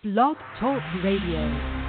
Blog Talk Radio.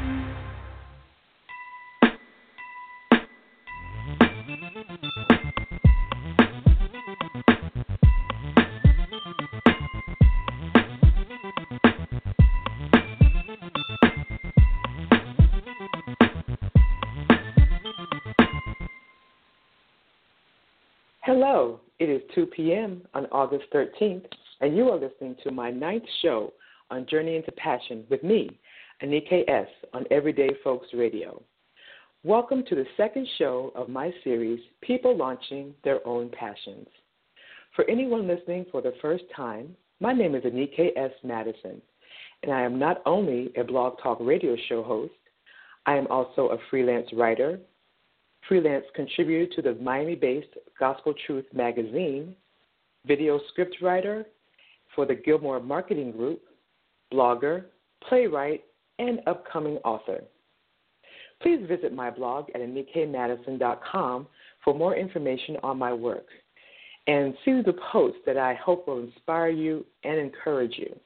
Hello, it is 2 p.m. on August 13th, and you are listening to my ninth show on Journey into Passion with me, Anike S., on Everyday Folks Radio. Welcome to the second show of my series, People Launching Their Own Passions. For anyone listening for the first time, my name is Anike S. Madison, and I am not only a Blog Talk Radio show host, I am also a freelance writer, freelance contributor to the Miami-based Gospel Truth magazine, video script writer for the Gilmore Marketing Group, blogger, playwright, and upcoming author. Please visit my blog at AnikeMadison.com for more information on my work and see the posts that I hope will inspire you and encourage you.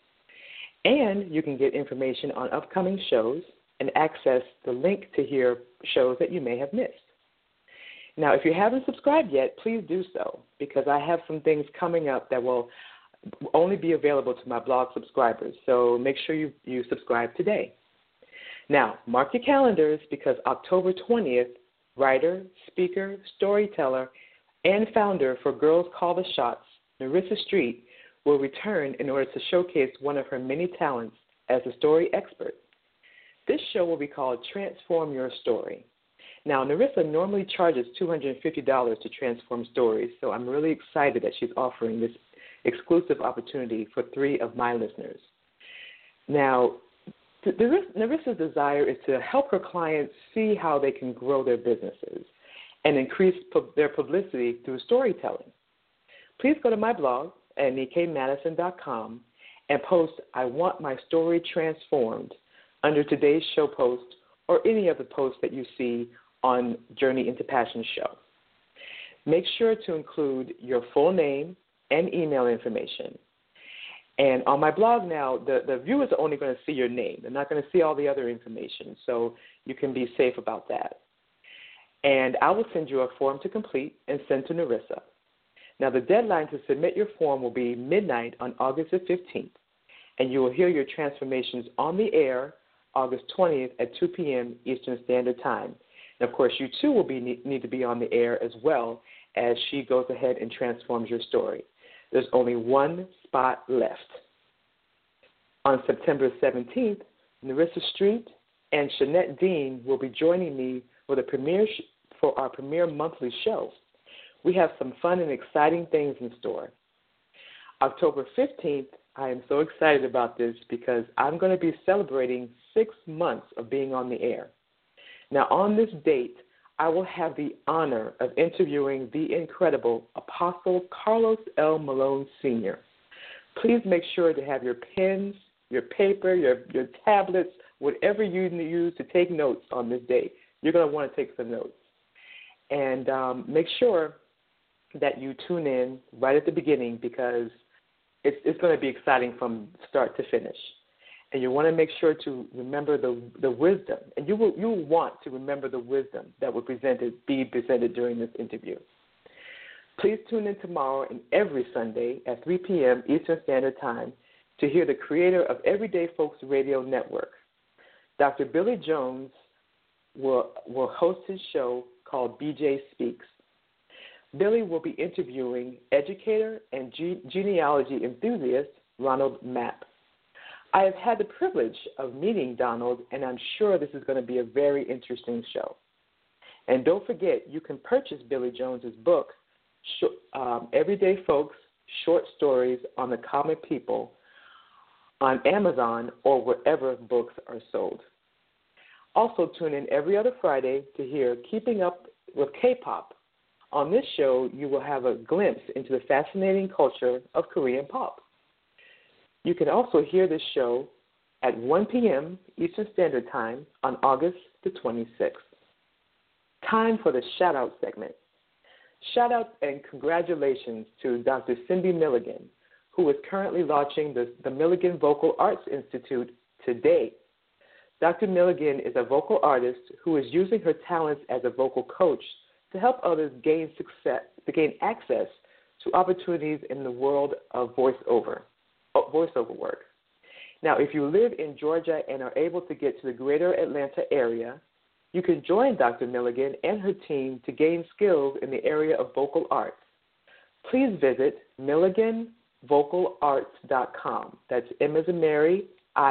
And you can get information on upcoming shows and access the link to hear shows that you may have missed. Now, if you haven't subscribed yet, please do so, because I have some things coming up that will only be available to my blog subscribers. So make sure you subscribe today. Now, mark your calendars, because October 20th, writer, speaker, storyteller, and founder for Girls Call the Shots, Nerissa Street, will return in order to showcase one of her many talents as a story expert. This show will be called Transform Your Story. Now, Nerissa normally charges $250 to transform stories, so I'm really excited that she's offering this exclusive opportunity for 3 of my listeners. Now, Nerissa's desire is to help her clients see how they can grow their businesses and increase their publicity through storytelling. Please go to my blog at AnikeMadison.com and post "I want my story transformed" under today's show post or any other post that you see on Journey into Passion show. Make sure to include your full name and email information. And on my blog now, the viewers are only going to see your name. They're not going to see all the other information, so you can be safe about that. And I will send you a form to complete and send to Nerissa. Now, the deadline to submit your form will be midnight on August the 15th, and you will hear your transformations on the air August 20th at 2 p.m. Eastern Standard Time. And, of course, you, too, will need to be on the air as well as she goes ahead and transforms your story. There's only one spot left. On September 17th, Nerissa Street and Shanette Dean will be joining me for for our premiere monthly show. We have some fun and exciting things in store. October 15th, I am so excited about this because I'm going to be celebrating 6 months of being on the air. Now, on this date, I will have the honor of interviewing the incredible Apostle Carlos L. Malone Sr. Please make sure to have your pens, your paper, your tablets, whatever you use to take notes on this day. You're going to want to take some notes. And make sure that you tune in right at the beginning, because it's going to be exciting from start to finish. And you want to make sure to remember the wisdom, and you will want to remember the wisdom that will be presented during this interview. Please tune in tomorrow and every Sunday at 3 p.m. Eastern Standard Time to hear the creator of Everyday Folks Radio Network. Dr. Billy Jones will host his show called BJ Speaks. Billy will be interviewing educator and genealogy enthusiast Ronald Mapp. I have had the privilege of meeting Donald, and I'm sure this is going to be a very interesting show. And don't forget, you can purchase Billy Jones's book, Everyday Folks, Short Stories on the Common People, on Amazon or wherever books are sold. Also, tune in every other Friday to hear Keeping Up with K-Pop. On this show, you will have a glimpse into the fascinating culture of Korean pop. You can also hear this show at 1 p.m. Eastern Standard Time on August the 26th. Time for the shout-out segment. Shout-out and congratulations to Dr. Cindy Milligan, who is currently launching the Milligan Vocal Arts Institute today. Dr. Milligan is a vocal artist who is using her talents as a vocal coach to help others gain access to opportunities in the world of voiceover work. Now, if you live in Georgia and are able to get to the greater Atlanta area, you can join Dr. Milligan and her team to gain skills in the area of vocal arts. Please visit MilliganVocalArts.com. That's M as in Mary,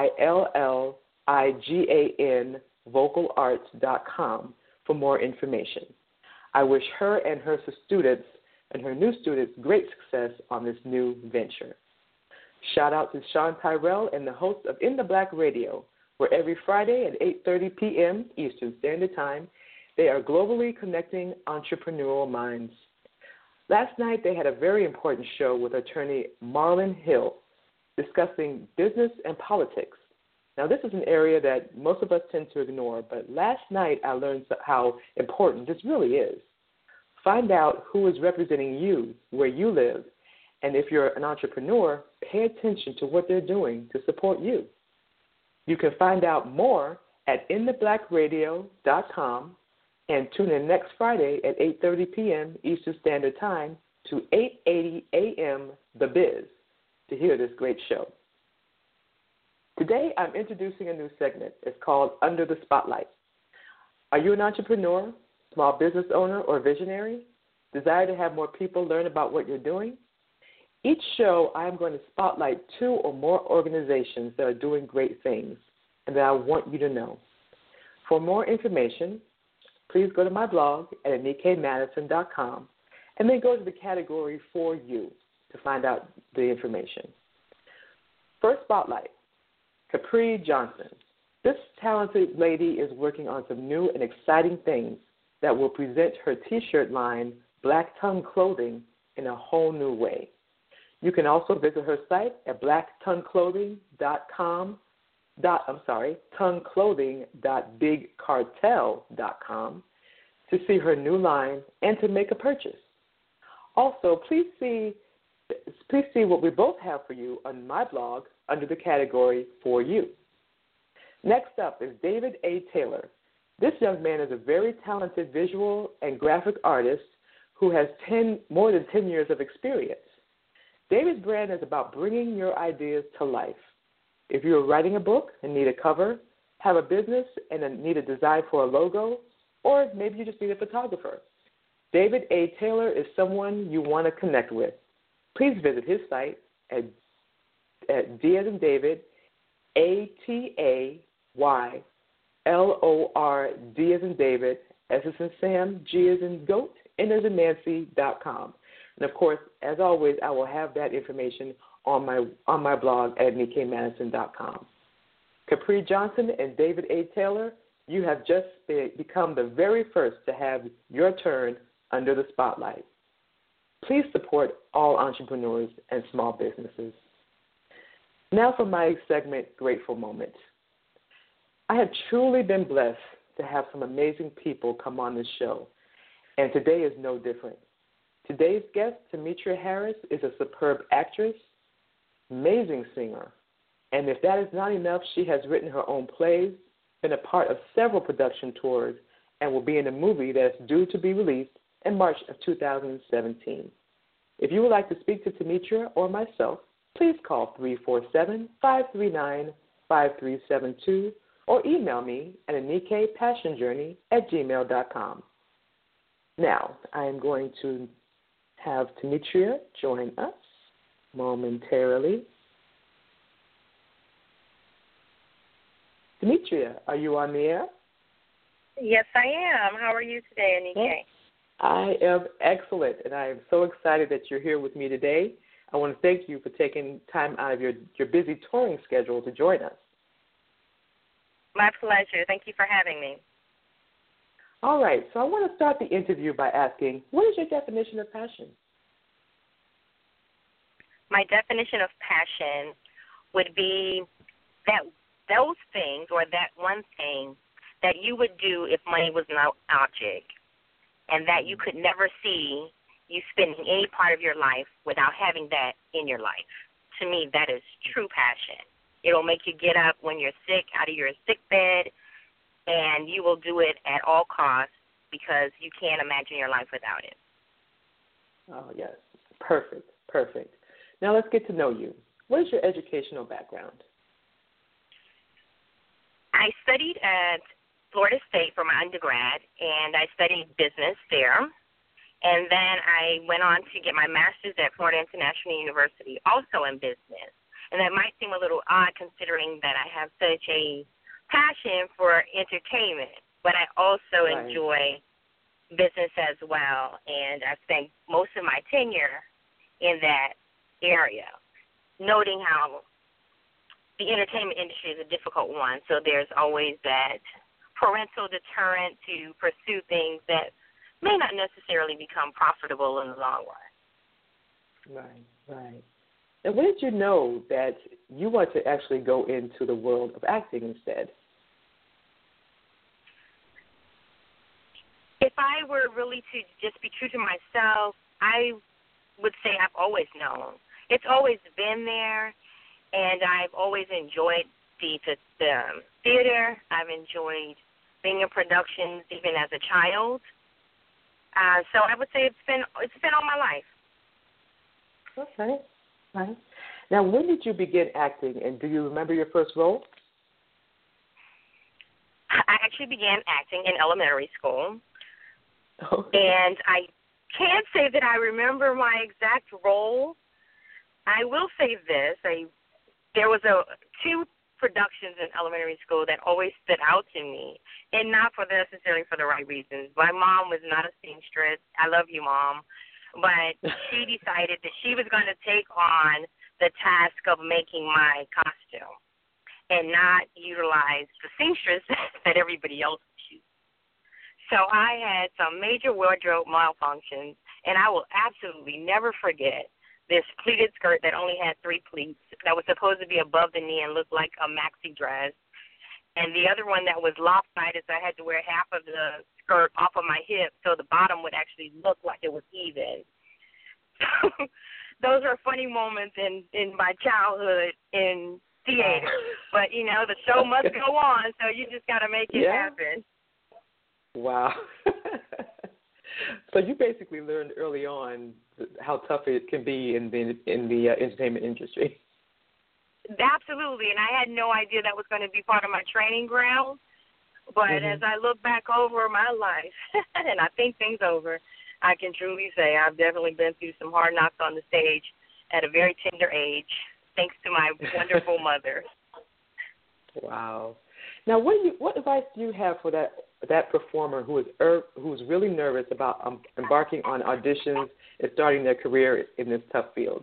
ILLIGAN, vocalarts.com for more information. I wish her and her students and her new students great success on this new venture. Shout out to Sean Tyrell and the host of In the Black Radio, where every Friday at 8:30 p.m. Eastern Standard Time, they are globally connecting entrepreneurial minds. Last night, they had a very important show with attorney Marlon Hill discussing business and politics. Now, this is an area that most of us tend to ignore, but last night I learned how important this really is. Find out who is representing you where you live, and if you're an entrepreneur, pay attention to what they're doing to support you. You can find out more at intheblackradio.com and tune in next Friday at 8:30 p.m. Eastern Standard Time to 8:80 a.m. The Biz to hear this great show. Today, I'm introducing a new segment. It's called Under the Spotlight. Are you an entrepreneur, small business owner, or visionary? Desire to have more people learn about what you're doing? Each show, I'm going to spotlight 2 or more organizations that are doing great things and that I want you to know. For more information, please go to my blog at AnikaMadison.com and then go to the category For You to find out the information. First spotlight, Capri Johnson. This talented lady is working on some new and exciting things that will present her T-shirt line, Black Tongue Clothing, in a whole new way. You can also visit her site at tongueclothing.bigcartel.com to see her new line and to make a purchase. Also, please see what we both have for you on my blog under the category For You. Next up is David A. Taylor. This young man is a very talented visual and graphic artist who has more than 10 years of experience. David's brand is about bringing your ideas to life. If you are writing a book and need a cover, have a business and need a design for a logo, or maybe you just need a photographer, David A. Taylor is someone you want to connect with. Please visit his site at D as in David, ATAYLORD as in David, S as in Sam, G as in Goat, N as in Nancy.com. And, of course, as always, I will have that information on my blog at AnikaMadison.com. Capri Johnson and David A. Taylor, you have just become the very first to have your turn under the spotlight. Please support all entrepreneurs and small businesses. Now for my segment, Grateful Moments. I have truly been blessed to have some amazing people come on this show, and today is no different. Today's guest, Demetria Harris, is a superb actress, amazing singer, and if that is not enough, she has written her own plays, been a part of several production tours, and will be in a movie that is due to be released in March of 2017. If you would like to speak to Demetria or myself, please call 347-539-5372 or email me at anikapassionjourney@gmail.com. Now, I am going to have Demetria join us momentarily. Demetria, are you on the air? Yes, I am. How are you today, Anike? I am excellent, and I am so excited that you're here with me today. I want to thank you for taking time out of your busy touring schedule to join us. My pleasure. Thank you for having me. All right, so I want to start the interview by asking, what is your definition of passion? My definition of passion would be that those things or that one thing that you would do if money was no object and that you could never see you spending any part of your life without having that in your life. To me, that is true passion. It'll make you get up when you're sick out of your sick bed, and you will do it at all costs because you can't imagine your life without it. Oh, yes. Perfect, perfect. Now let's get to know you. What is your educational background? I studied at Florida State for my undergrad, and I studied business there. And then I went on to get my master's at Florida International University, also in business. And that might seem a little odd considering that I have such a passion for entertainment, but I also enjoy business as well. And I spent most of my tenure in that area, noting how the entertainment industry is a difficult one. So there's always that parental deterrent to pursue things that may not necessarily become profitable in the long run. Right. And when did you know that you want to actually go into the world of acting instead? If I were really to just be true to myself, I would say I've always known. It's always been there, and I've always enjoyed the theater. I've enjoyed being in productions even as a child. So I would say it's been all my life. Okay. Right. Now, when did you begin acting, and do you remember your first role? I actually began acting in elementary school. Okay. And I can't say that I remember my exact role. I will say this. There was two productions in elementary school that always stood out to me, and not necessarily for the right reasons. My mom was not a seamstress. I love you, Mom. But she decided that she was going to take on the task of making my costume and not utilize the seamstress that everybody else used. So I had some major wardrobe malfunctions, and I will absolutely never forget this pleated skirt that only had 3 pleats that was supposed to be above the knee and looked like a maxi dress. And the other one that was lopsided, so I had to wear half of the skirt off of my hip so the bottom would actually look like it was even. Those are funny moments in my childhood in theater. But, the show must go on, so you just got to make it happen. Wow. So you basically learned early on how tough it can be in the entertainment industry. Absolutely, and I had no idea that was going to be part of my training ground. But as I look back over my life and I think things over, I can truly say I've definitely been through some hard knocks on the stage at a very tender age, thanks to my wonderful mother. Wow. Now, what advice do you have for that performer who is really nervous about embarking on auditions and starting their career in this tough field?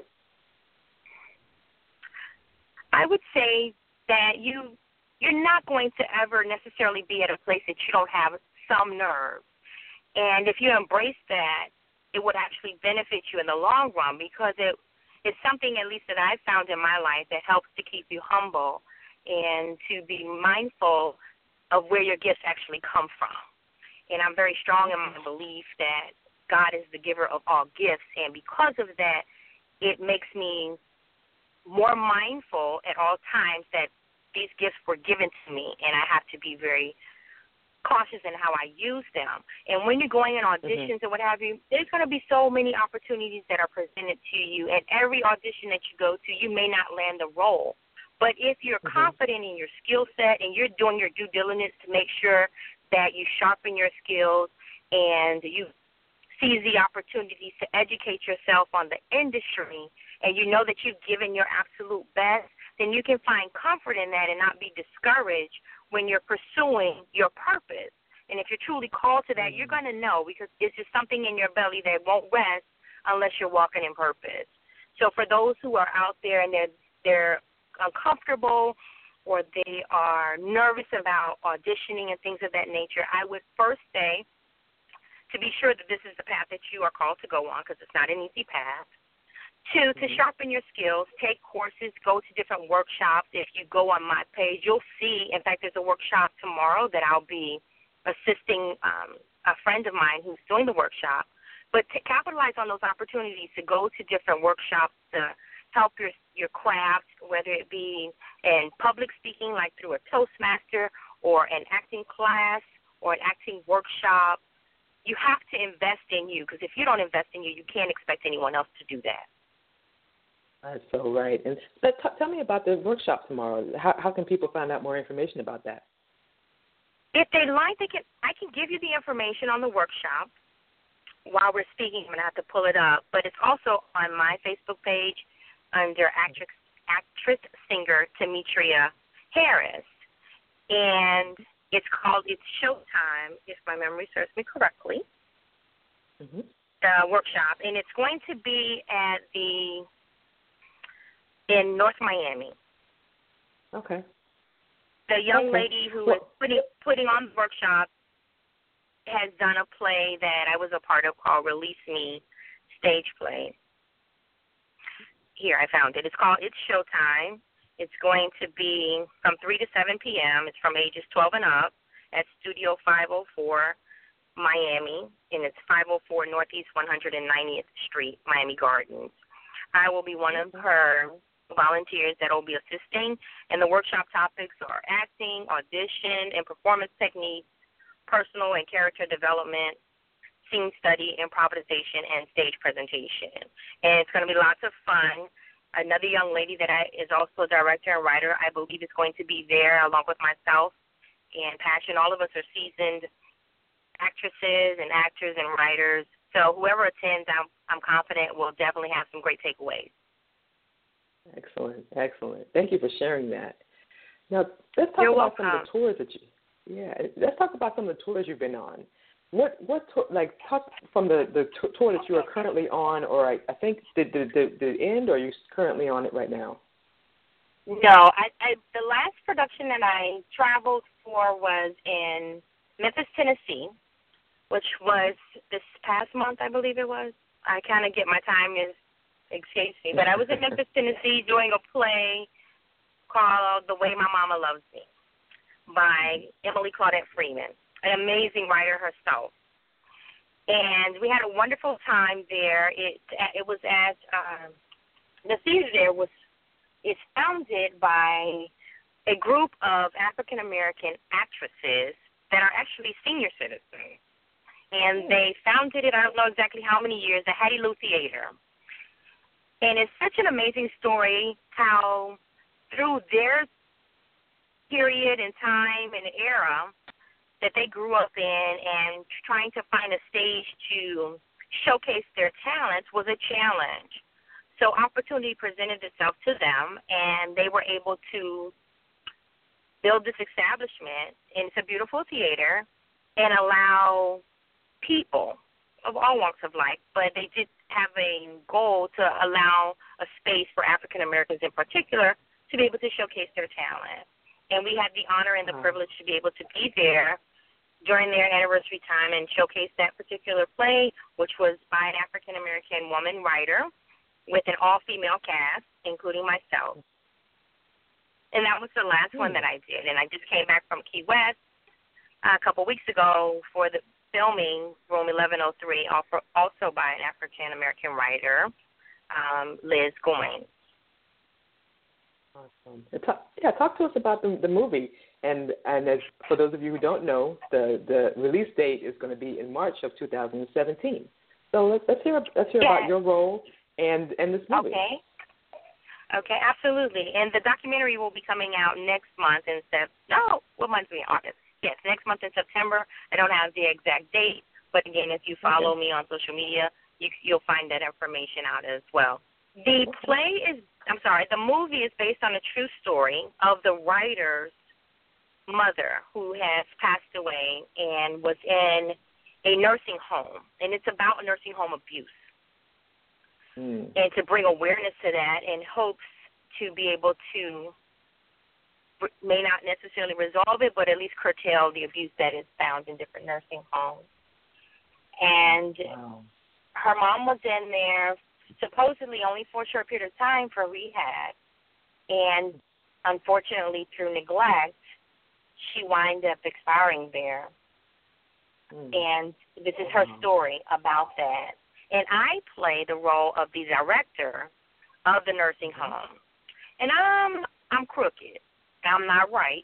I would say that you're not going to ever necessarily be at a place that you don't have some nerve. And if you embrace that, it would actually benefit you in the long run because it's something, at least that I've found in my life, that helps to keep you humble and to be mindful of where your gifts actually come from. And I'm very strong in my belief that God is the giver of all gifts, and because of that, it makes me more mindful at all times that these gifts were given to me, and I have to be very cautious in how I use them. And when you're going in auditions and what have you, there's going to be so many opportunities that are presented to you, and every audition that you go to, you may not land the role. But if you're confident in your skill set and you're doing your due diligence to make sure that you sharpen your skills and you seize the opportunities to educate yourself on the industry, and you know that you've given your absolute best, then you can find comfort in that and not be discouraged when you're pursuing your purpose. And if you're truly called to that, you're going to know, because it's just something in your belly that won't rest unless you're walking in purpose. So for those who are out there and they're uncomfortable or they are nervous about auditioning and things of that nature, I would first say to be sure that this is the path that you are called to go on, because it's not an easy path. 2, to sharpen your skills, take courses, go to different workshops. If you go on my page, you'll see, in fact, there's a workshop tomorrow that I'll be assisting a friend of mine who's doing the workshop. But to capitalize on those opportunities to go to different workshops, to help your craft, whether it be in public speaking, like through a Toastmaster or an acting class or an acting workshop. You have to invest in you, because if you don't invest in you, you can't expect anyone else to do that. That's so right. And tell me about the workshop tomorrow. How can people find out more information about that? If they like, I can give you the information on the workshop. While we're speaking, I'm going to have to pull it up. But it's also on my Facebook page under actress singer Demetria Harris. And it's Showtime, if my memory serves me correctly, the workshop. And it's going to be in North Miami. Okay. The young lady who is putting on the workshop has done a play that I was a part of called Release Me stage play. Here, I found it. It's called It's Showtime. It's going to be from 3 to 7 p.m. It's from ages 12 and up at Studio 504, Miami, and it's 504 Northeast 190th Street, Miami Gardens. I will be one of her volunteers that will be assisting, and the workshop topics are acting, audition, and performance techniques, personal and character development, scene study, improvisation, and stage presentation. And it's going to be lots of fun. Another young lady that is also a director and writer, I believe, is going to be there along with myself and Passion. All of us are seasoned actresses and actors and writers. So whoever attends, I'm confident will definitely have some great takeaways. Excellent. Thank you for sharing that. Now, let's talk about some of the tours that let's talk about some of the tours you've been on. What talk from the tour that you are currently on, or I think did end, or are you currently on it right now? No, the last production that I traveled for was in Memphis, Tennessee, which was this past month, I believe it was. I kind of get my time escapes me, but I was in Memphis, Tennessee, doing a play called The Way My Mama Loves Me by Emily Claudette Freeman, an amazing writer herself. And we had a wonderful time there. It was at the theater there it's founded by a group of African American actresses that are actually senior citizens. And they founded it, I don't know exactly how many years, the Hattie Lou Theater. And it's such an amazing story how through their period and time and era that they grew up in and trying to find a stage to showcase their talents was a challenge. So opportunity presented itself to them, and they were able to build this establishment, and it's a beautiful theater, and allow people of all walks of life, but they did have a goal to allow a space for African Americans in particular to be able to showcase their talent. And we had the honor and the privilege to be able to be there during their anniversary time and showcase that particular play, which was by an African American woman writer with an all-female cast, including myself. And that was the last one that I did. And I just came back from Key West a couple weeks ago for the filming Room 1103, also by an African American writer, Liz Goins. Awesome. Talk to us about the movie. And as for those of you who don't know, the release date is going to be in March of 2017. So let's hear about your role and this movie. Okay, absolutely. And the documentary will be coming out next month in what month are we in? August. Yes, next month in September. I don't have the exact date, but again, if you follow me on social media, you'll find that information out as well. The movie is based on a true story of the writer's mother who has passed away and was in a nursing home, and it's about nursing home abuse. And to bring awareness to that in hopes to be able to, may not necessarily resolve it, but at least curtail the abuse that is found in different nursing homes. And her mom was in there supposedly only for a short period of time for rehab. And unfortunately, through neglect, she wound up expiring there. And this is her story about that. And I play the role of the director of the nursing home. And I'm crooked. I'm not right.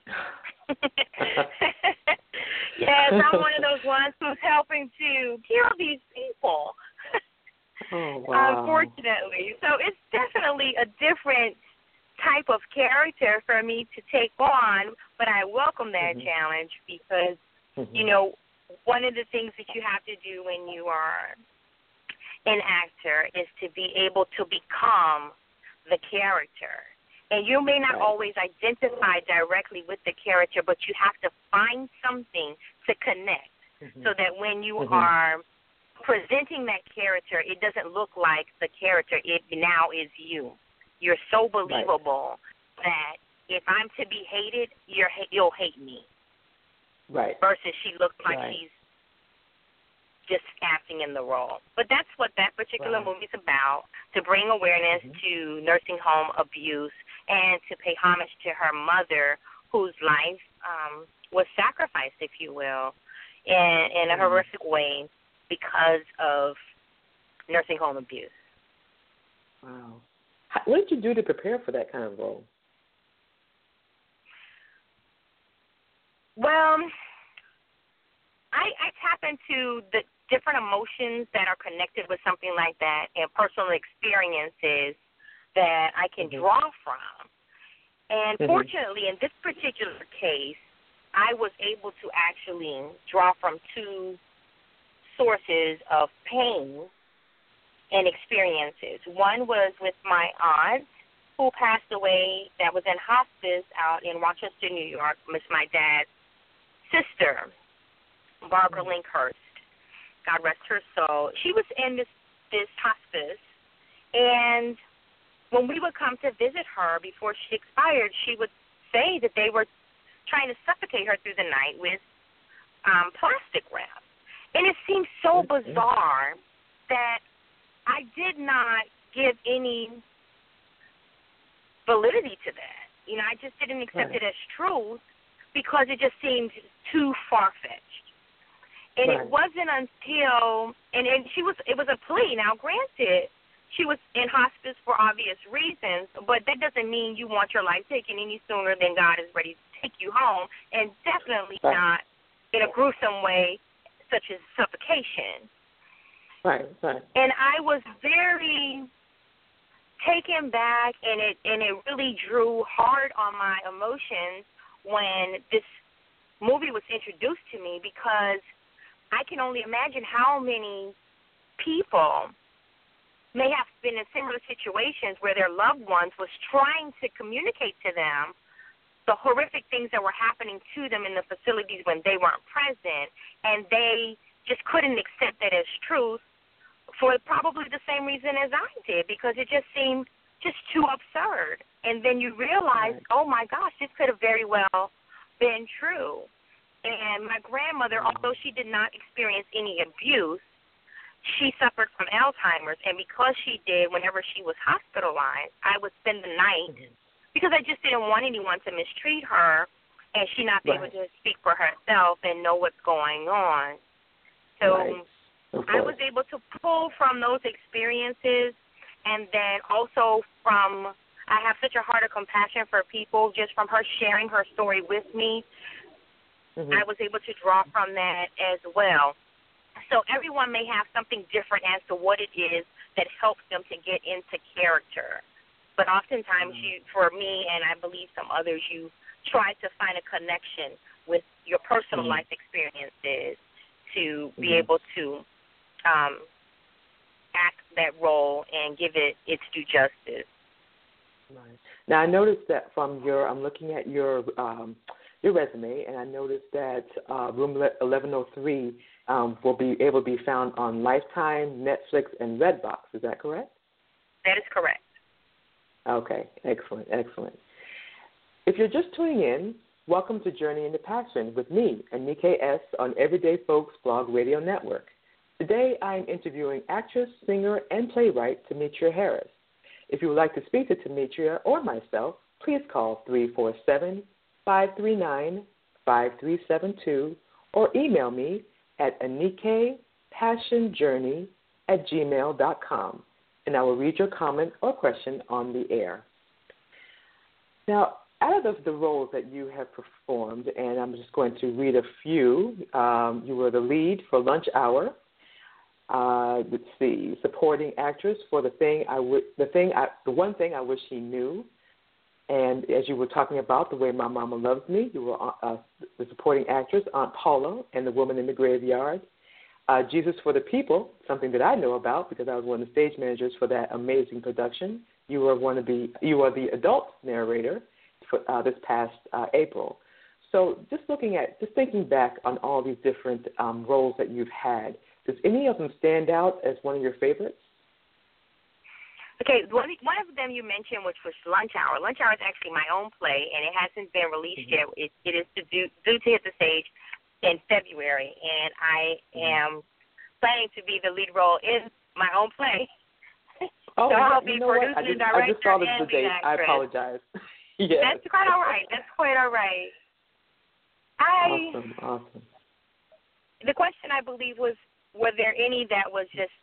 Yes, I'm one of those ones who's helping to kill these people. Oh, wow. Unfortunately. So it's definitely a different type of character for me to take on, but I welcome that challenge because, you know, one of the things that you have to do when you are an actor is to be able to become the character. And you may not always identify directly with the character, but you have to find something to connect so that when you are presenting that character, it doesn't look like the character. It now is you. You're so believable that if I'm to be hated, you'll hate me. Right. Versus she looks like she's just acting in the role. But that's what that particular movie's about, to bring awareness to nursing home abuse and to pay homage to her mother, whose life was sacrificed, if you will, in a horrific way because of nursing home abuse. Wow. What did you do to prepare for that kind of role? Well, I tap into the different emotions that are connected with something like that and personal experiences that I can draw from. And fortunately, in this particular case, I was able to actually draw from two sources of pain and experiences. One was with my aunt, who passed away, that was in hospice out in Rochester, New York, with my dad's sister, Barbara Linkhurst. God rest her soul. She was in this hospice, and when we would come to visit her before she expired, she would say that they were trying to suffocate her through the night with plastic wrap. And it seemed so bizarre that I did not give any validity to that. You know, I just didn't accept it as truth because it just seemed too far-fetched. And it wasn't until, and it was a plea. Now, granted, she was in hospice for obvious reasons, but that doesn't mean you want your life taken any sooner than God is ready to take you home, and definitely not in a gruesome way such as suffocation. Right. And I was very taken back, and it really drew hard on my emotions when this movie was introduced to me, because I can only imagine how many people may have been in similar situations where their loved ones was trying to communicate to them the horrific things that were happening to them in the facilities when they weren't present, and they just couldn't accept that as truth for probably the same reason as I did, because it just seemed just too absurd. And then you realize, oh, my gosh, this could have very well been true. And my grandmother, although she did not experience any abuse, she suffered from Alzheimer's, and because she did, whenever she was hospitalized, I would spend the night because I just didn't want anyone to mistreat her and she not be able to speak for herself and know what's going on. So I was able to pull from those experiences, and then also from, I have such a heart of compassion for people just from her sharing her story with me. I was able to draw from that as well. So everyone may have something different as to what it is that helps them to get into character. But oftentimes, for me, and I believe some others, you try to find a connection with your personal life experiences to be able to act that role and give it its due justice. Right. Now, I noticed that from I'm looking at your resume, and I noticed that Room 1103 will be able to be found on Lifetime, Netflix, and Redbox. Is that correct? That is correct. Okay, excellent. If you're just tuning in, welcome to Journey into Passion with me, Anike S., on Everyday Folks Blog Radio Network. Today, I'm interviewing actress, singer, and playwright Demetria Harris. If you would like to speak to Demetria or myself, please call 347-539-5372 or email me at AnikePassionJourney@gmail.com. and I will read your comment or question on the air. Now, out of the roles that you have performed, and I'm just going to read a few, you were the lead for Lunch Hour. Let's see, supporting actress for the one thing I wish he knew. And as you were talking about The Way My Mama Loves Me, you were the supporting actress, Aunt Paula, and The Woman in the Graveyard. Jesus for the People, something that I know about because I was one of the stage managers for that amazing production. You are the adult narrator for this past April. So just thinking back on all these different roles that you've had, does any of them stand out as one of your favorites? Okay, one of them you mentioned, which was Lunch Hour. Lunch Hour is actually my own play, and it hasn't been released yet. It is due to hit the stage in February, and I am planning to be the lead role in my own play. Oh, so I'll be producer and director I just saw the and date. lead I actress. apologize. Yes. That's quite all right. Awesome. The question, I believe, was, were there any that was just,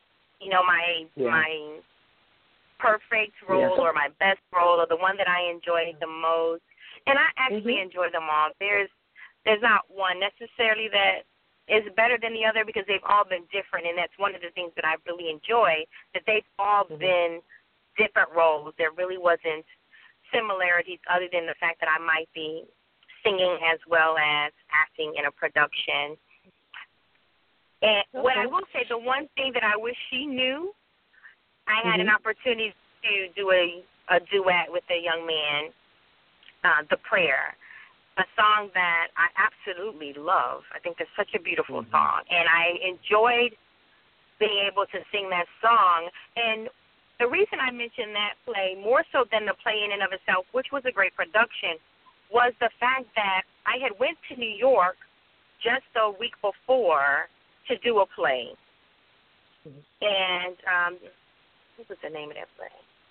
my perfect role or my best role or the one that I enjoyed the most? And I actually enjoy them all. There's not one necessarily that is better than the other because they've all been different, and that's one of the things that I really enjoy, that they've all been different roles. There really wasn't similarities other than the fact that I might be singing as well as acting in a production. And what I will say, the one thing that I wish she knew, I had an opportunity to do a duet with a young man, The Prayer, a song that I absolutely love. I think it's such a beautiful song, and I enjoyed being able to sing that song. And the reason I mentioned that play, more so than the play in and of itself, which was a great production, was the fact that I had went to New York just a week before to do a play. And what was the name of that play?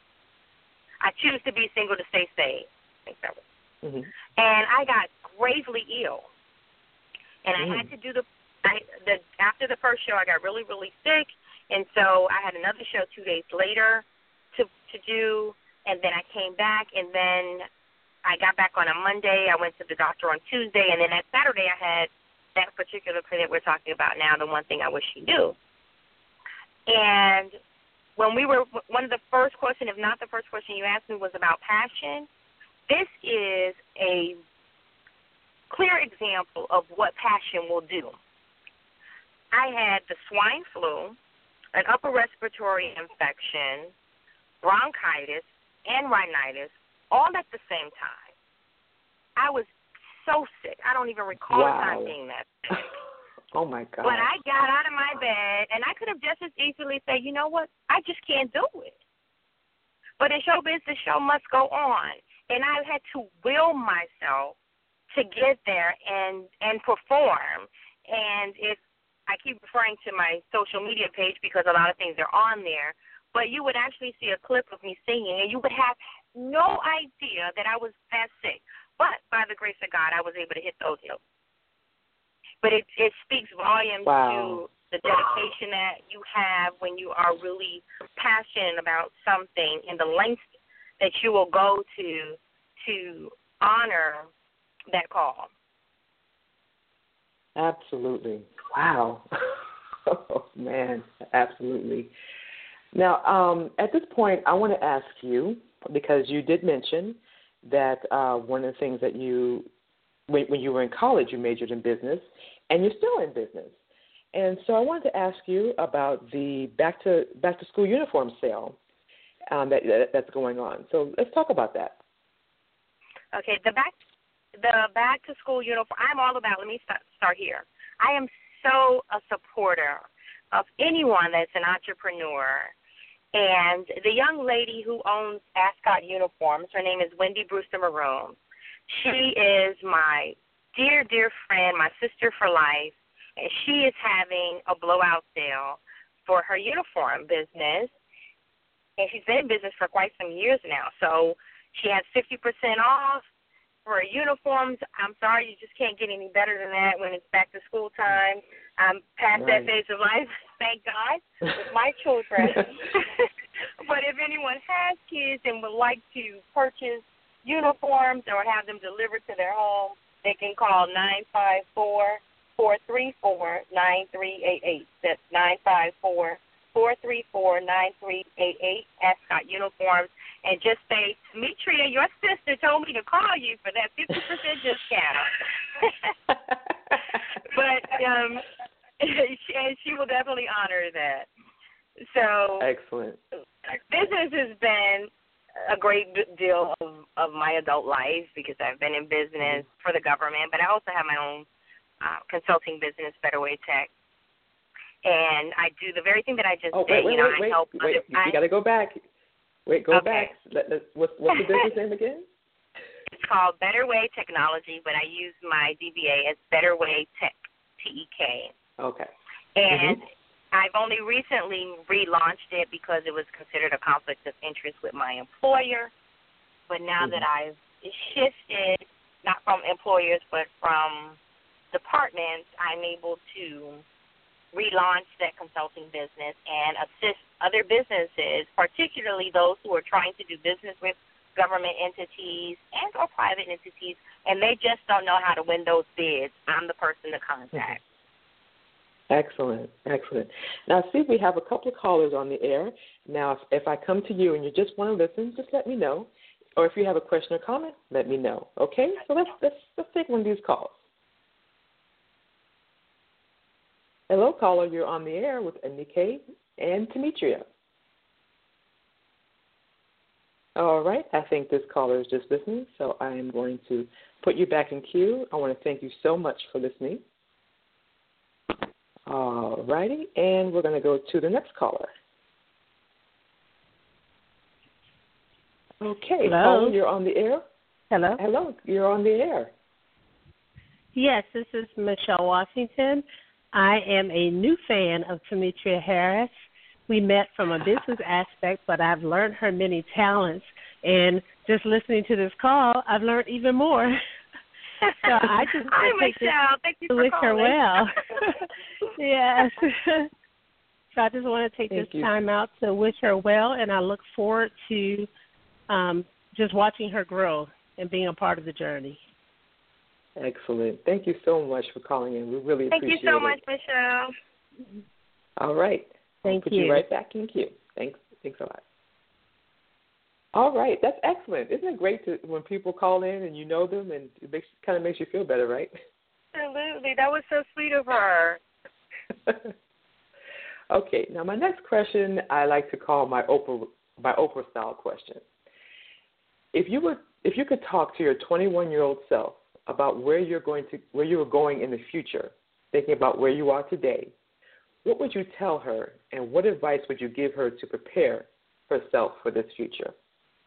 I Choose to Be Single to Stay Safe. I think that was. And I got gravely ill. And I had to do after the first show, I got really, really sick. And so I had another show 2 days later to do. And then I came back. And then I got back on a Monday. I went to the doctor on Tuesday. And then that Saturday I had that particular play that we're talking about now, The One Thing I Wish You Knew. And when one of the first questions, if not the first question you asked me, was about passion. This is a clear example of what passion will do. I had the swine flu, an upper respiratory infection, bronchitis, and rhinitis, all at the same time. I was so sick. I don't even recall a time being that sick. Oh, my God. But I got out of my bed, and I could have just as easily said, you know what, I just can't do it. But in showbiz, the show must go on. And I had to will myself to get there and perform. And I keep referring to my social media page because a lot of things are on there, but you would actually see a clip of me singing, and you would have no idea that I was that sick. But by the grace of God, I was able to hit those notes. But it speaks volumes to the dedication that you have when you are really passionate about something and the lengths that you will go to honor that call. Absolutely. Wow. Oh, man, absolutely. Now, at this point, I want to ask you, because you did mention that one of the things that when you were in college, you majored in business, and you're still in business. And so I wanted to ask you about the back to school uniform sale that's going on. So let's talk about that. Okay, the back to school uniform. I'm all about. Let me start here. I am so a supporter of anyone that's an entrepreneur. And the young lady who owns Ascot Uniforms, her name is Wendy Brewster Maroon. She is my dear, dear friend, my sister for life, and she is having a blowout sale for her uniform business. And she's been in business for quite some years now. So she has 50% off for her uniforms. I'm sorry, you just can't get any better than that when it's back to school time. I'm past that phase of life, thank God, with my children. But if anyone has kids and would like to purchase uniforms or have them delivered to their home, they can call 954-434-9388. That's 954-434-9388. Ascot Uniforms. And just say, Demetria, your sister told me to call you for that 50% discount. But she will definitely honor that. So excellent. Business has been a great deal of my adult life because I've been in business for the government, but I also have my own consulting business, Better Way Tech. And I do the very thing that I just did. Wait, I help you got to go back. Go back. What's the business name again? It's called Better Way Technology, but I use my DBA as Better Way Tech, TEK. Okay. And I've only recently relaunched it because it was considered a conflict of interest with my employer. But now that I've shifted, not from employers but from departments, I'm able to relaunch that consulting business and assist other businesses, particularly those who are trying to do business with government entities and or private entities, and they just don't know how to win those bids. I'm the person to contact. Excellent. Now, see, we have a couple of callers on the air. Now, if I come to you and you just want to listen, just let me know. Or if you have a question or comment, let me know. Okay? So let's take one of these calls. Hello, caller. You're on the air with Anike and Demetria. All right. I think this caller is just listening, so I am going to put you back in queue. I want to thank you so much for listening. All righty. And we're going to go to the next caller. Okay. Hello. Caller, you're on the air. Hello. Hello. You're on the air. Yes, this is Michelle Washington. I am a new fan of Demetria Harris. We met from a business aspect, but I've learned her many talents. And just listening to this call, I've learned even more. So I just Hi, Michelle. Thank you for wish calling. her well. Yes. So I just want to take this time out to wish her well, and I look forward to just watching her grow and being a part of the journey. Excellent. Thank you so much for calling in. We really appreciate it. Thank you so much, Michelle. All right. Thank I'll put you. you right back in queue. Thanks a lot. All right. That's excellent. Isn't it great when people call in and you know them and it kind of makes you feel better, right? Absolutely. That was so sweet of her. Okay. Now, my next question I like to call my Oprah style question. If you could talk to your 21-year-old self about where you were going in the future, thinking about where you are today, what would you tell her, and what advice would you give her to prepare herself for this future?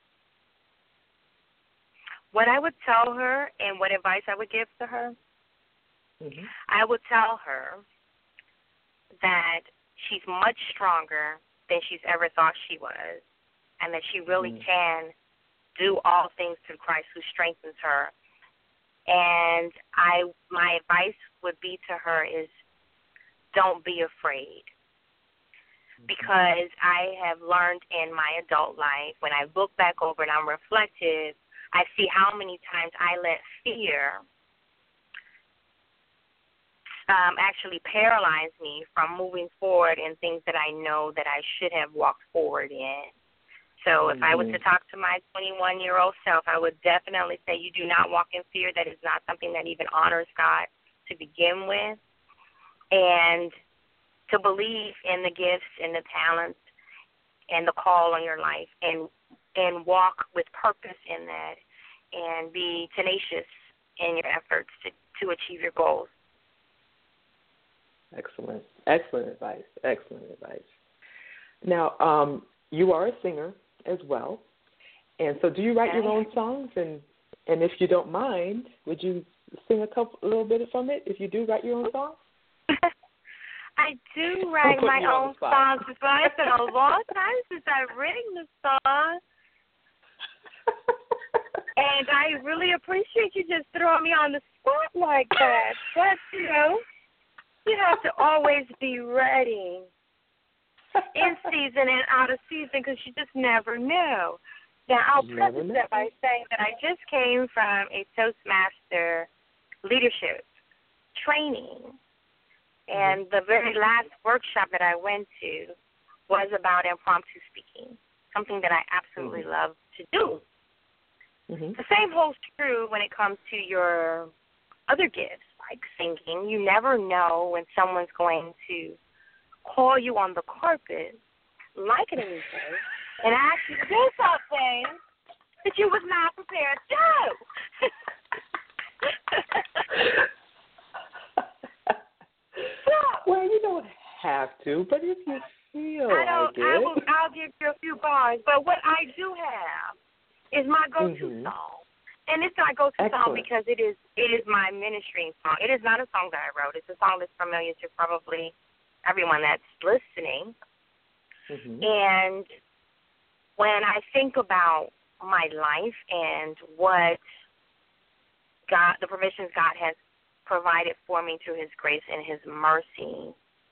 What I would tell her and what advice I would give to her, I would tell her that she's much stronger than she's ever thought she was, and that she really can do all things through Christ who strengthens her. And my advice would be to her is, don't be afraid. Because I have learned in my adult life, when I look back over and I'm reflective, I see how many times I let fear actually paralyze me from moving forward in things that I know that I should have walked forward in. So if I was to talk to my 21-year-old self, I would definitely say you do not walk in fear. That is not something that even honors God to begin with. And to believe in the gifts and the talents and the call on your life and walk with purpose in that and be tenacious in your efforts to achieve your goals. Excellent. Excellent advice. Now, you are a singer as well. And so do you write your own songs? And if you don't mind, would you sing a little bit from it if you do write your own songs? I do write my own songs, but it's been a long time since I've written the song. And I really appreciate you just throwing me on the spot like that. But, you have to always be ready. in season and out of season because you just never know. Now, I'll preface that by saying that I just came from a Toastmaster leadership training, and the very last workshop that I went to was about impromptu speaking, something that I absolutely love to do. The same holds true when it comes to your other gifts, like singing. You never know when someone's going to call you on the carpet, like an anything, and ask you to do something that you was not prepared to do. Well, you don't have to, but if you feel like it. I'll give you a few bars, but what I do have is my go-to song. And it's my go-to song because it is my ministry song. It is not a song that I wrote. It's a song that's familiar to probably everyone that's listening. And when I think about my life and what God, the provisions God has provided for me through His grace and His mercy,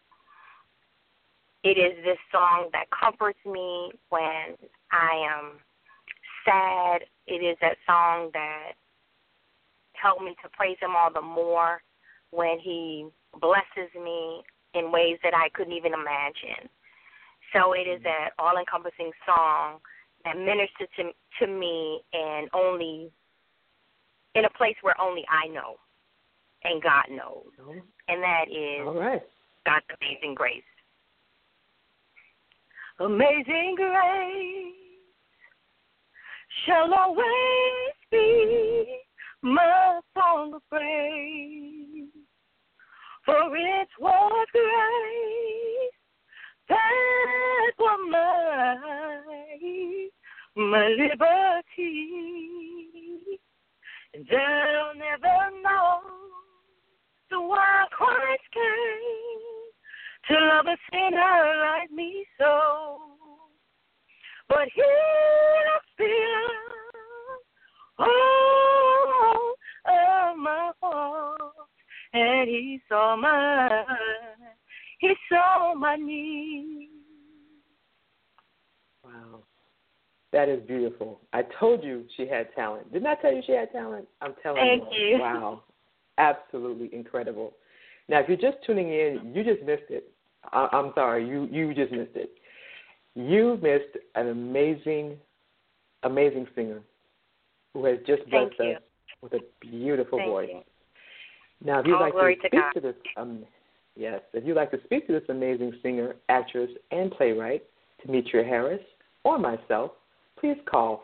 it is this song that comforts me when I am sad. It is that song that helped me to praise Him all the more when He blesses me in ways that I couldn't even imagine. So it is that all-encompassing song that ministers to me and only in a place where only I know and God knows. And that is God's amazing grace. Amazing grace shall always be my song of praise, for it was grace that won my liberty, and they'll never know the why Christ came to love a sinner like me so. But He loves still of my heart, and He saw my need. Wow. That is beautiful. I told you she had talent. Didn't I tell you she had talent? I'm telling you. Thank you. Wow. Absolutely incredible. Now, if you're just tuning in, you just missed it. I'm sorry. You just missed it. You missed an amazing, amazing singer who has just blessed us with a beautiful voice. Now, if you'd like to speak to this, if you'd like to speak to this amazing singer, actress, and playwright, Demetria Harris, or myself, please call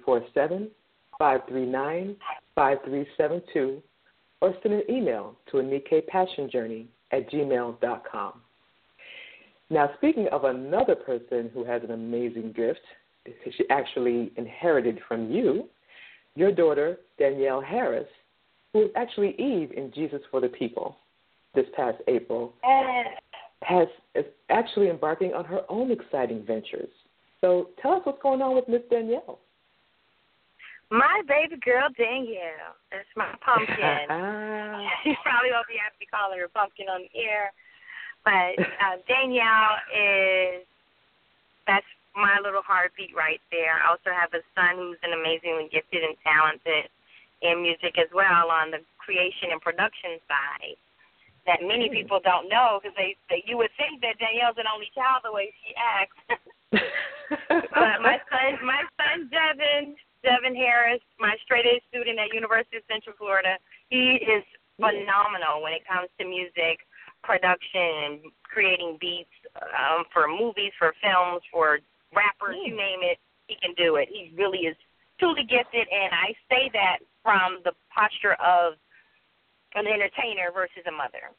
347-539-5372 or send an email to anikepassionjourney@gmail.com. Now, speaking of another person who has an amazing gift, she actually inherited from you, your daughter, Danielle Harris, who is actually Eve in Jesus for the People this past April, is actually embarking on her own exciting ventures. So tell us what's going on with Miss Danielle. My baby girl, Danielle. That's my pumpkin. She probably won't be happy to call her pumpkin on the air. But Danielle that's my little heartbeat right there. I also have a son who's an amazingly gifted and talented in music as well on the creation and production side that many people don't know because you would think that Danielle's an only child the way she acts. But my son Devin Harris, my straight-A student at University of Central Florida, he is phenomenal when it comes to music production and creating beats for movies, for films, for rappers, you name it, he can do it. He really is truly gifted, and I say that from the posture of an entertainer versus a mother.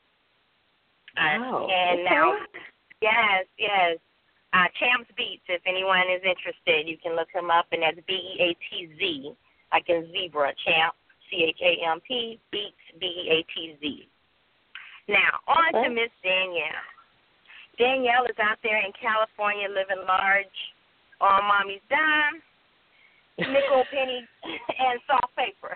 And now, yes. Champs Beats, if anyone is interested, you can look him up, and that's Beatz, like in zebra, Champ, Champ, Beats, Beatz. Now, on to Miss Danielle. Danielle is out there in California living large on mommy's dime, nickel, penny, and salt paper.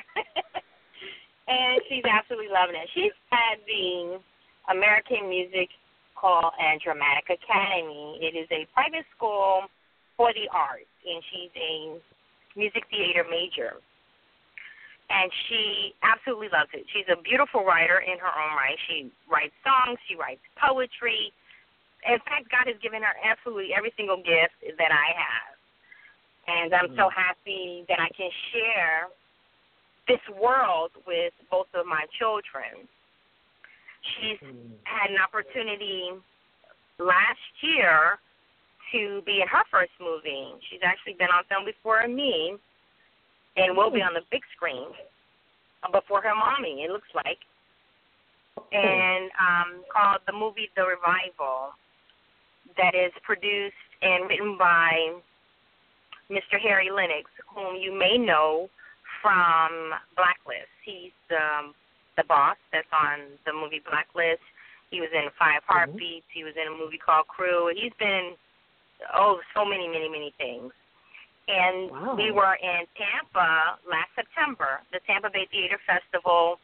And she's absolutely loving it. She's had the American Music Musical and Dramatic Academy. It is a private school for the arts, and she's a music theater major. And she absolutely loves it. She's a beautiful writer in her own right. She writes songs. She writes poetry. In fact, God has given her absolutely every single gift that I have. And I'm so happy that I can share this world with both of my children. She's had an opportunity last year to be in her first movie. She's actually been on film before me and will be on the big screen before her mommy, it looks like, and called the movie The Revival, that is produced and written by Mr. Harry Lennox, whom you may know from Blacklist. He's the boss that's on the movie Blacklist. He was in Five Heartbeats. He was in a movie called Crew. He's been, so many, many, many things. And we were in Tampa last September, the Tampa Bay Theater Festival.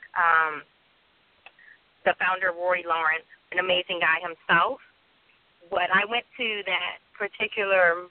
The founder, Rory Lawrence, an amazing guy himself. But I went to that particular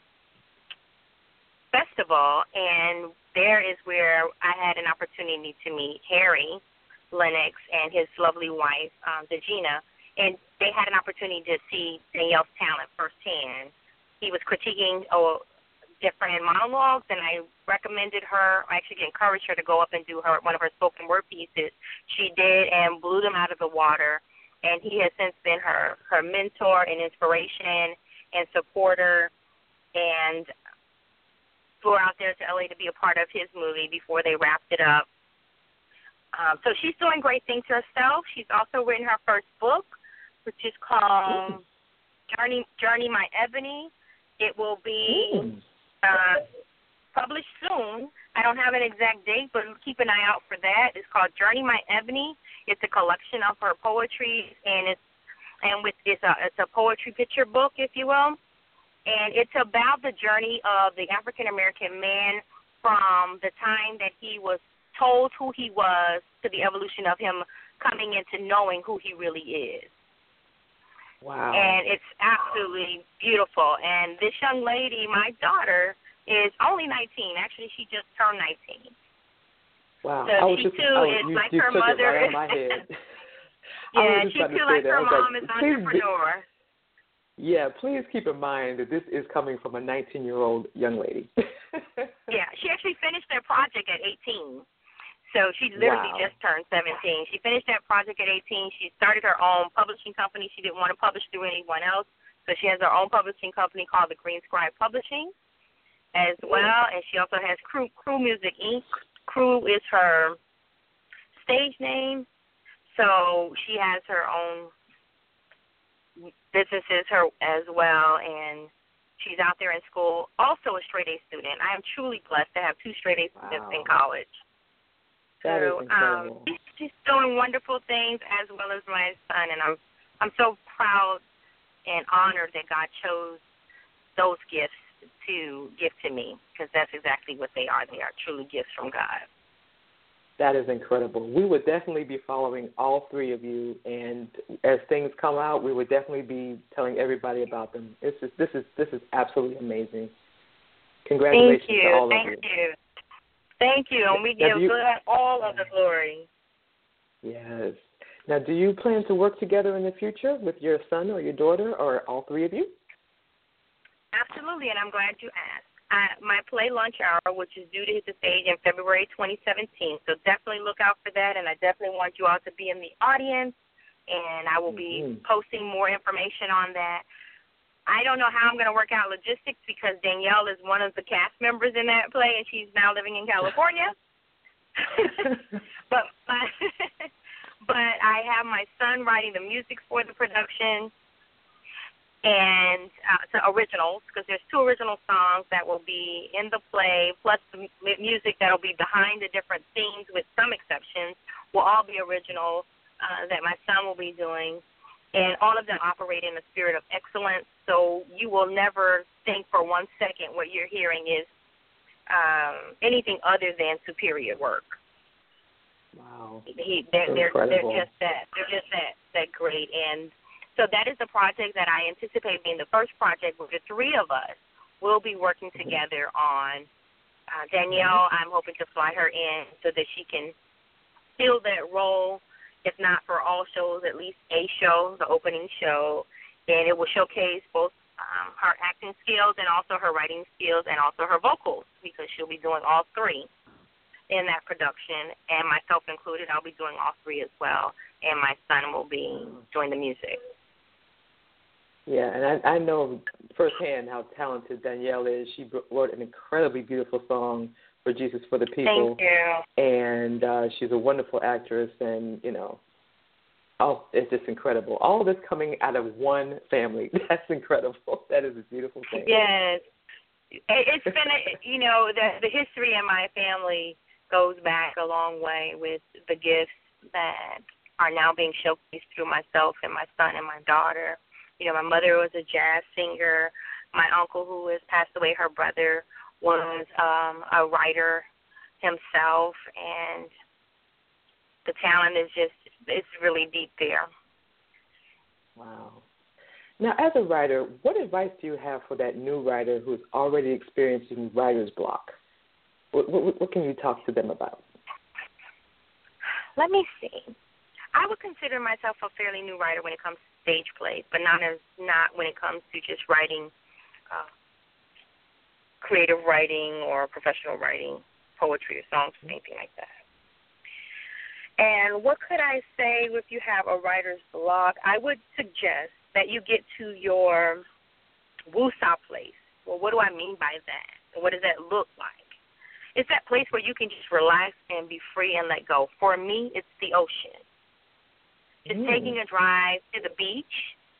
festival, and there is where I had an opportunity to meet Harry Lennox and his lovely wife, Degina, and they had an opportunity to see Danielle's talent firsthand. He was critiquing different monologues, and I recommended her, I actually encouraged her to go up and do one of her spoken word pieces. She did and blew them out of the water, and he has since been her mentor and inspiration and supporter, and flew out there to LA to be a part of his movie before they wrapped it up. So she's doing great things herself. She's also written her first book, which is called Journey My Ebony. It will be published soon. I don't have an exact date, but keep an eye out for that. It's called Journey My Ebony. It's a collection of her poetry, and it's a poetry picture book, if you will. And it's about the journey of the African-American man from the time that he was told who he was to the evolution of him coming into knowing who he really is. Wow. And it's absolutely beautiful. And this young lady, my daughter, is only 19. Actually, she just turned 19. Wow. So she, too, is like her mother. It right out of my head. Yeah, she, too, like her mom, is an entrepreneur. Yeah, please keep in mind that this is coming from a 19-year-old young lady. Yeah, she actually finished their project at 18. So she literally just turned 17. She finished that project at 18. She started her own publishing company. She didn't want to publish through anyone else, so she has her own publishing company called the Green Scribe Publishing as well, and she also has Crew Music Inc. Crew is her stage name, so she has her own businesses as well, and she's out there in school, also a straight A student. I am truly blessed to have two straight A students in college. That is incredible. She's doing wonderful things, as well as my son, and I'm so proud and honored that God chose those gifts to give to me, because that's exactly what they are. They are truly gifts from God. That is incredible. We would definitely be following all three of you, and as things come out, we would definitely be telling everybody about them. This is absolutely amazing. Congratulations to all of you. Thank you, and we give God all of the glory. Yes. Now, do you plan to work together in the future with your son or your daughter, or all three of you? Absolutely, and I'm glad you asked. My play Lunch Hour, which is due to hit the stage in February 2017, so definitely look out for that, and I definitely want you all to be in the audience, and I will be posting more information on that. I don't know how I'm going to work out logistics, because Danielle is one of the cast members in that play, and she's now living in California. but I have my son writing the music for the production, and the originals, because there's 2 original songs that will be in the play, plus the music that will be behind the different scenes, with some exceptions, will all be original that my son will be doing, and all of them operate in a spirit of excellence, so you will never think for 1 second what you're hearing is anything other than superior work. Wow. They're just that great, and So that is the project that I anticipate being the first project where the three of us will be working together on. Danielle, I'm hoping to fly her in so that she can fill that role, if not for all shows, at least a show, the opening show. And it will showcase both her acting skills and also her writing skills and also her vocals, because she'll be doing all three in that production, and myself included. I'll be doing all three as well, and my son will be doing the music. Yeah, and I know firsthand how talented Danielle is. She wrote an incredibly beautiful song for Jesus for the People. Thank you. And she's a wonderful actress, and, it's just incredible. All this coming out of one family. That's incredible. That is a beautiful thing. Yes. It's been, the history in my family goes back a long way with the gifts that are now being showcased through myself and my son and my daughter. My mother was a jazz singer. My uncle, who has passed away, her brother, was a writer himself, and the talent is it's really deep there. Wow. Now, as a writer, what advice do you have for that new writer who's already experiencing writer's block? What can you talk to them about? Let me see. I would consider myself a fairly new writer when it comes to stage plays, but not when it comes to just writing, creative writing or professional writing, poetry or songs, anything like that. And what could I say if you have a writer's block? I would suggest that you get to your woosah place. Well, what do I mean by that? What does that look like? It's that place where you can just relax and be free and let go. For me, it's the ocean. Just taking a drive to the beach,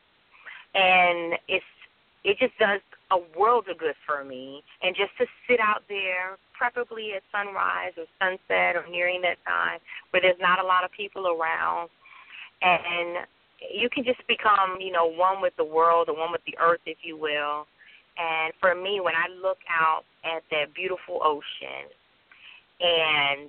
and it just does a world of good for me. And just to sit out there, preferably at sunrise or sunset or nearing that time, where there's not a lot of people around, and you can just become, one with the world or one with the earth, if you will. And for me, when I look out at that beautiful ocean and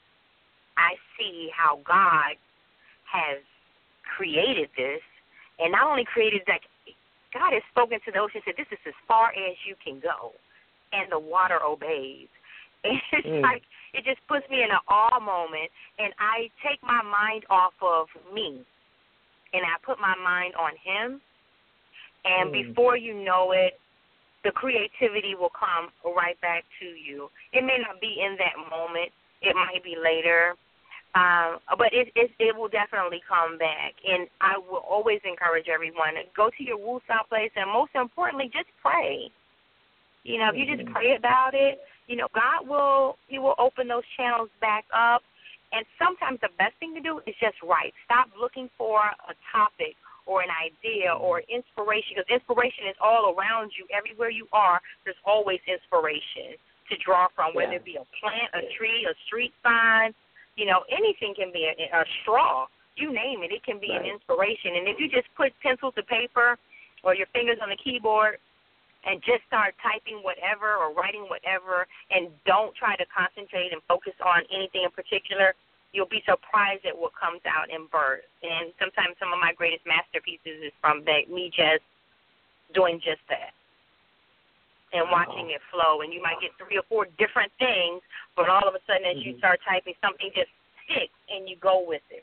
I see how God has created this, and not only created that, God has spoken to the ocean and said, this is as far as you can go, and the water obeys. And it's like, it just puts me in an awe moment, and I take my mind off of me, and I put my mind on Him, and before you know it, the creativity will come right back to you. It may not be in that moment. It might be later. But it will definitely come back. And I will always encourage everyone to go to your woosah place, and most importantly, just pray. If you just pray about it, God will open those channels back up. And sometimes the best thing to do is just write. Stop looking for a topic or an idea or inspiration, because inspiration is all around you. Everywhere you are, there's always inspiration to draw from, whether it be a plant, a tree, a street sign. Anything can be a straw. You name it. It can be an inspiration. And if you just put pencil to paper or your fingers on the keyboard and just start typing whatever or writing whatever, and don't try to concentrate and focus on anything in particular, you'll be surprised at what comes out in bursts. And sometimes some of my greatest masterpieces is from me just doing just that and watching it flow. And you might get 3 or 4 different things, but all of a sudden as you start typing, something just sticks and you go with it.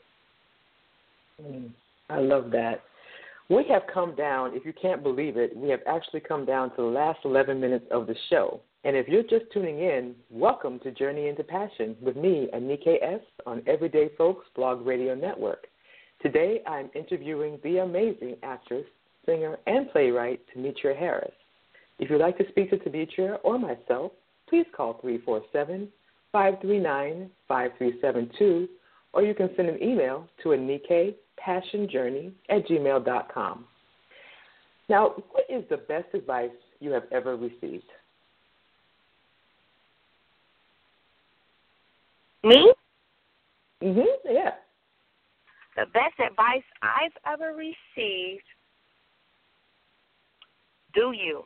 I love that. We have come down, if you can't believe it, we have actually come down to the last 11 minutes of the show. And if you're just tuning in, welcome to Journey into Passion with me, Anike S., on Everyday Folks Blog Radio Network. Today I'm interviewing the amazing actress, singer, and playwright, Demetria Harris. If you'd like to speak to Demetria or myself, please call 347-539-5372, or you can send an email to AnikePassionJourney@gmail.com. Now, what is the best advice you have ever received? Me? Yeah. The best advice I've ever received, do you.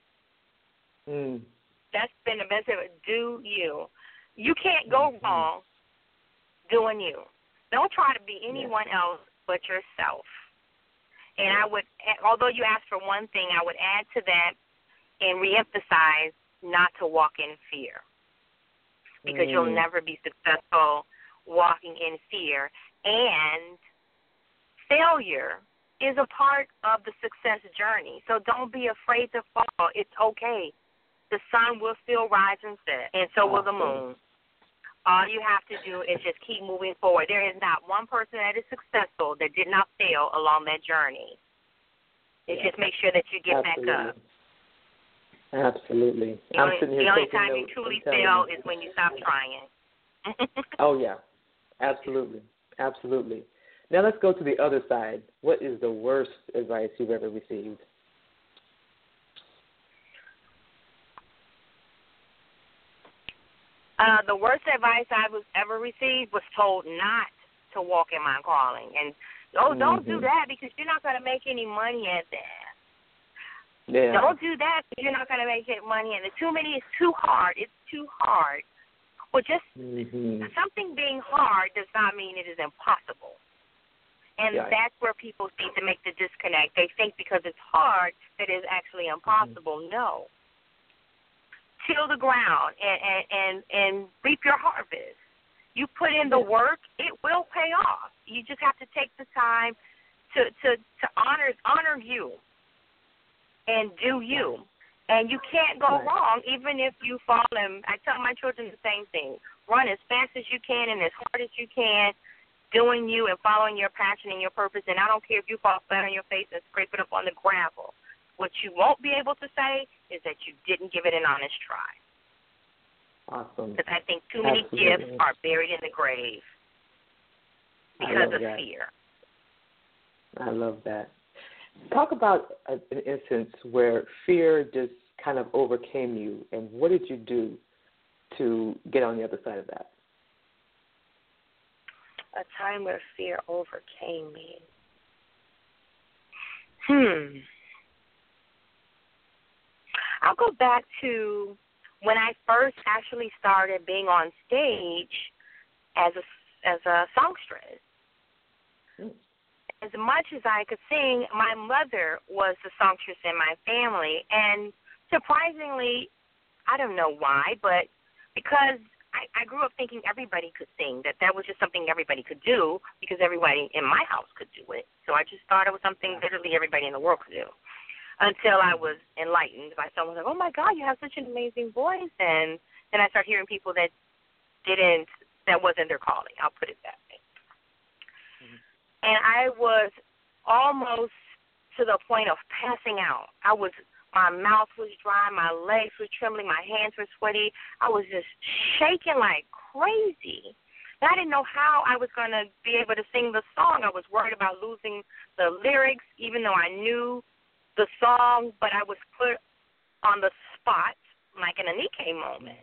That's been the best advice. Do you. You can't go wrong doing you. Don't try to be anyone else but yourself. And I would, although you asked for one thing, I would add to that and reemphasize not to walk in fear, because you'll never be successful walking in fear. And failure is a part of the success journey. So don't be afraid to fall. It's okay. The sun will still rise and set, and so will the moon. All you have to do is just keep moving forward. There is not one person that is successful that did not fail along that journey. It's just make sure that you get back up. Absolutely. The only time you truly fail is when you stop trying. Oh, yeah. Absolutely. Absolutely. Now let's go to the other side. What is the worst advice you've ever received? The worst advice I was ever received was told not to walk in my calling. And, don't do that because you're not going to make any money at that. Yeah. Don't do that because you're not going to make any money at it. Too many is too hard. It's too hard. Well, just something being hard does not mean it is impossible. And that's where people need to make the disconnect. They think because it's hard that it's actually impossible. No. Till the ground and reap your harvest. You put in the work, it will pay off. You just have to take the time to honor you and do you. And you can't go wrong even if you fall. And I tell my children the same thing. Run as fast as you can and as hard as you can, doing you and following your passion and your purpose. And I don't care if you fall flat on your face and scrape it up on the gravel. What you won't be able to say is that you didn't give it an honest try. Awesome. Because I think too many gifts are buried in the grave because of fear. I love that. Talk about an instance where fear just kind of overcame you, and what did you do to get on the other side of that? A time where fear overcame me. I'll go back to when I first actually started being on stage as a songstress. As much as I could sing, my mother was the songstress in my family, and surprisingly, I don't know why, but because I grew up thinking everybody could sing, that was just something everybody could do because everybody in my house could do it. So I just thought it was something literally everybody in the world could do. Until I was enlightened by someone like, oh, my God, you have such an amazing voice. And then I started hearing people that wasn't their calling. I'll put it that way. And I was almost to the point of passing out. My mouth was dry, my legs were trembling, my hands were sweaty. I was just shaking like crazy. And I didn't know how I was going to be able to sing the song. I was worried about losing the lyrics, even though I knew the song, but I was put on the spot like an Anike moment.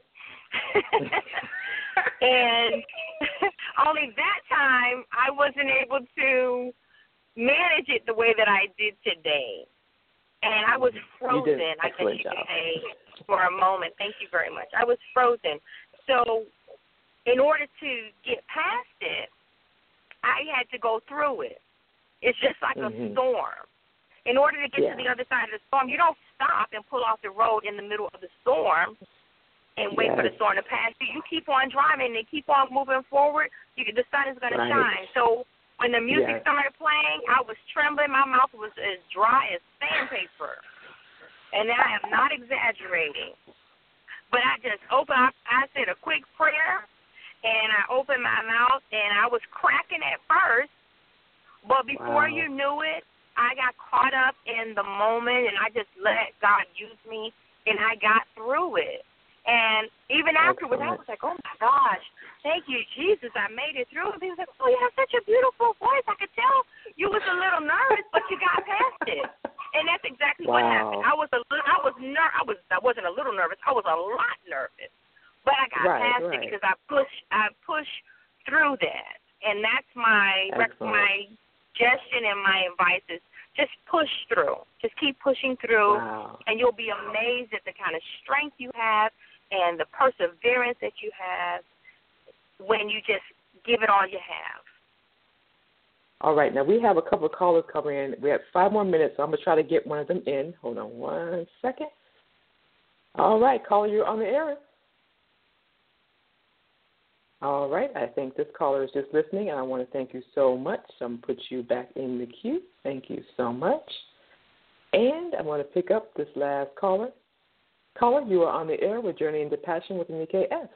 And only that time I wasn't able to manage it the way that I did today. And I was frozen, I guess you could say, for a moment. Thank you very much. I was frozen. So in order to get past it, I had to go through it. It's just like a storm. In order to get to the other side of the storm, you don't stop and pull off the road in the middle of the storm and wait for the storm to pass you. You keep on driving and keep on moving forward. The sun is going to shine. So when the music started playing, I was trembling. My mouth was as dry as sandpaper. And I am not exaggerating. But I just I said a quick prayer, and I opened my mouth, and I was cracking at first. But before you knew it, I got caught up in the moment, and I just let God use me, and I got through it. And even afterwards, I was like, oh, my gosh, thank you, Jesus, I made it through. And he was like, oh, you have such a beautiful voice. I could tell you was a little nervous, but you got past it. And that's exactly what happened. I wasn't a little nervous. I was a lot nervous. But I got past it because I pushed through that. And that's my suggestion and my advice is just push through. Just keep pushing through, and you'll be amazed at the kind of strength you have and the perseverance that you have when you just give it all you have. All right, now we have a couple of callers coming in. We have 5 more minutes, so I'm going to try to get one of them in. Hold on 1 second. All right, caller, you're on the air. All right, I think this caller is just listening, and I want to thank you so much. I'm going to put you back in the queue. Thank you so much. And I want to pick up this last caller. Caller, you are on the air with Journey into Passion with Anike S.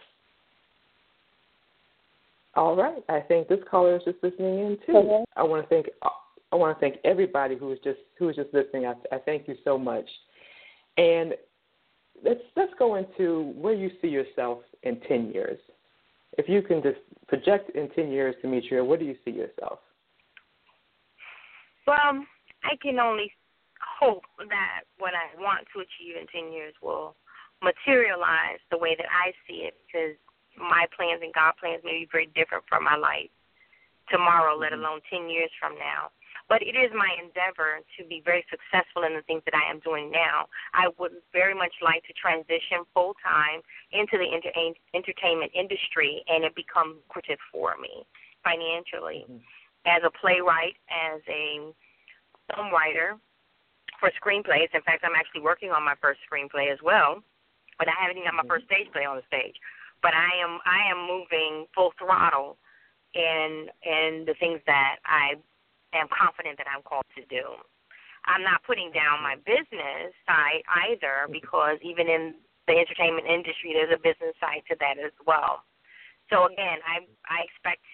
All right, I think this caller is just listening in too. Hello? I want to thank everybody who is just listening. I thank you so much. And let's go into where you see yourself in 10 years. If you can just project in 10 years, Demetria, where do you see yourself? Well, I can only hope that what I want to achieve in 10 years will materialize the way that I see it, because my plans and God plans may be very different from my life tomorrow, let alone 10 years from now. But it is my endeavor to be very successful in the things that I am doing now. I would very much like to transition full-time into the entertainment industry, and it become lucrative for me financially. As a playwright, as a film writer for screenplays. In fact, I'm actually working on my first screenplay as well, but I haven't even got my first stage play on the stage. But I am moving full throttle in the things that I am confident that I'm called to do. I'm not putting down my business side either, because even in the entertainment industry, there's a business side to that as well. So again, I expect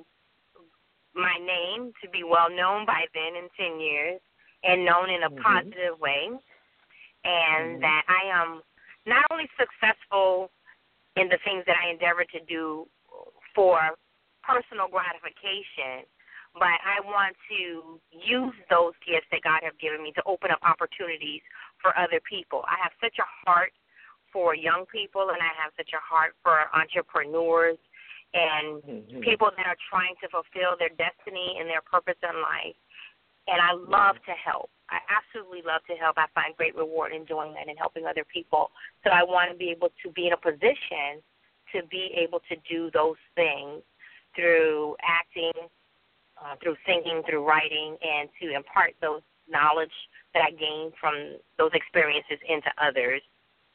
my name to be well known by then in 10 years, and known in a positive way, and that I am not only successful in the things that I endeavor to do for personal gratification, but I want to use those gifts that God has given me to open up opportunities for other people. I have such a heart for young people, and I have such a heart for entrepreneurs and people that are trying to fulfill their destiny and their purpose in life. And I love to help. I absolutely love to help. I find great reward in doing that and helping other people. So I want to be able to be in a position to be able to do those things through acting, through singing, through writing, and to impart those knowledge that I gained from those experiences into others.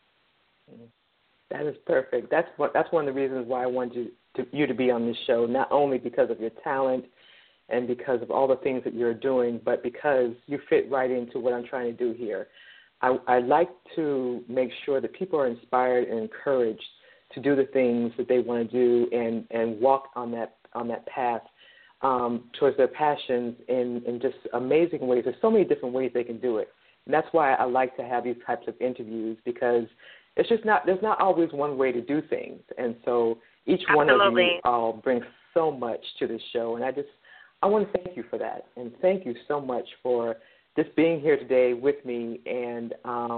That is perfect. That's one of the reasons why I wanted you to be on this show, not only because of your talent and because of all the things that you're doing, but because you fit right into what I'm trying to do here. I like to make sure that people are inspired and encouraged to do the things that they want to do and walk on that path towards their passions in just amazing ways. There's so many different ways they can do it. And that's why I like to have these types of interviews, because there's not always one way to do things. And so each one of you brings so much to the show. And I want to thank you for that, and thank you so much for just being here today with me. And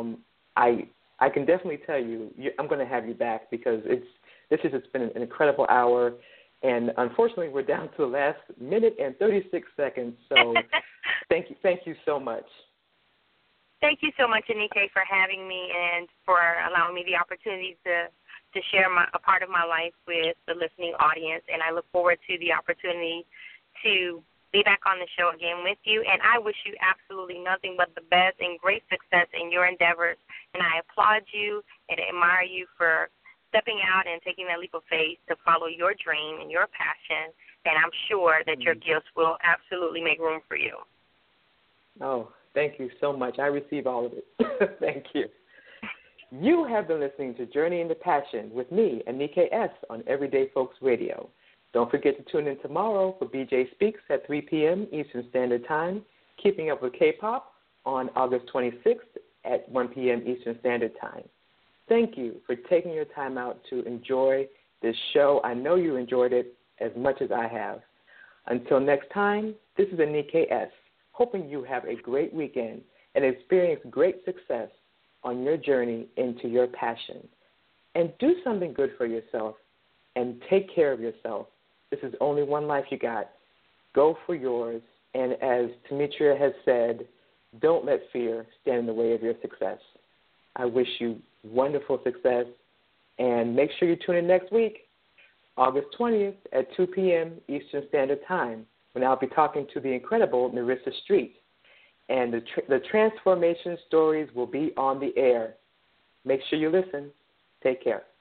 I can definitely tell you, I'm going to have you back, because this has been an incredible hour. And unfortunately, we're down to the last minute and 36 seconds. So thank you so much. Thank you so much, Anike, for having me and for allowing me the opportunity to share a part of my life with the listening audience. And I look forward to the opportunity to be back on the show again with you. And I wish you absolutely nothing but the best and great success in your endeavors. And I applaud you and admire you for stepping out and taking that leap of faith to follow your dream and your passion. And I'm sure that your gifts will absolutely make room for you. Oh, thank you so much. I receive all of it. Thank you. You have been listening to Journey into Passion with me, Anike S., on Everyday Folks Radio. Don't forget to tune in tomorrow for BJ Speaks at 3 p.m. Eastern Standard Time, Keeping Up with K-Pop on August 26th at 1 p.m. Eastern Standard Time. Thank you for taking your time out to enjoy this show. I know you enjoyed it as much as I have. Until next time, this is Anike S., hoping you have a great weekend and experience great success on your journey into your passion. And do something good for yourself and take care of yourself. This is only one life you got. Go for yours. And as Demetria has said, don't let fear stand in the way of your success. I wish you wonderful success. And make sure you tune in next week, August 20th at 2 p.m. Eastern Standard Time, when I'll be talking to the incredible Nerissa Street. And the transformation stories will be on the air. Make sure you listen. Take care.